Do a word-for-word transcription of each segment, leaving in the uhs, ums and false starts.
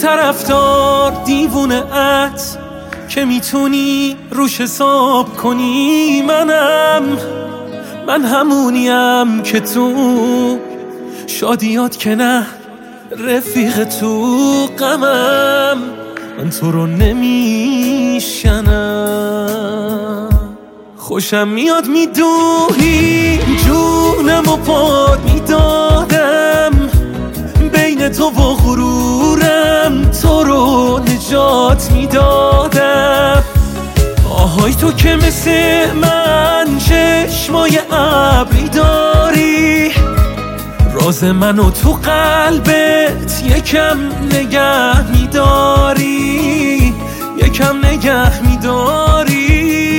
طرفدار دیوونه ات که میتونی روش حساب کنی. منم من همونیم که تو شادیات که نه رفیق تو غمم. من تو رو نمیشنم. خوشم میاد میدوهی جونم و پاد میدادم بین تو و غرورم. تو رو نجات میدادم. آهای تو که مثل من چشمای ابری داری. راز منو تو قلبت یکم نگه میداری. یکم نگه میداری.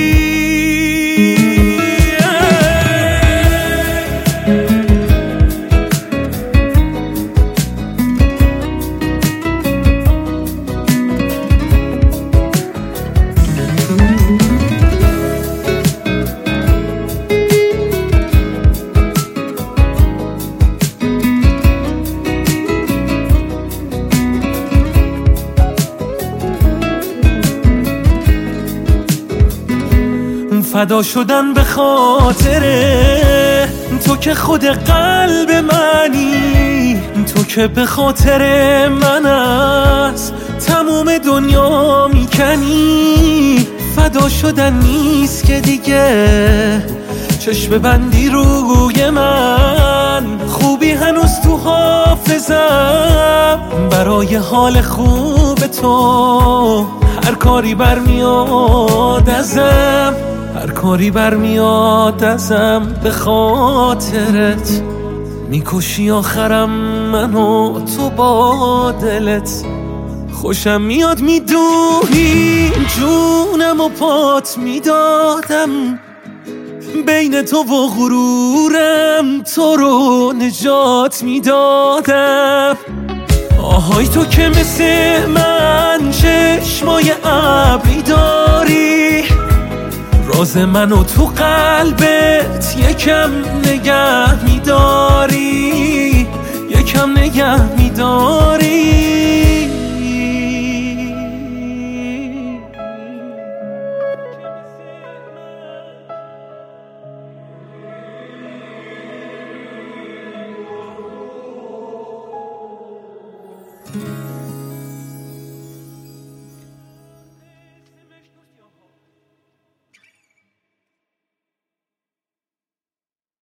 فدا شدن به خاطره تو که خود قلب منی. تو که به خاطر من از تموم دنیا میکنی. فدا شدن نیست که دیگه چشم بندی روی من. خوبی هنوز تو حافظم برای حال خوب تو. هر کاری برمیاد ازم هر کاری برمیاد ازم به خاطرت. میکشی آخرم منو تو با دلت. خوشم میاد میدوهی جونم و پات میدادم بین تو و غرورم. تو رو نجات میدادم. آهای تو که مثل من چشمای ابری داری. راز منو تو قلبت یکم نگه میداری. یکم نگه میداری.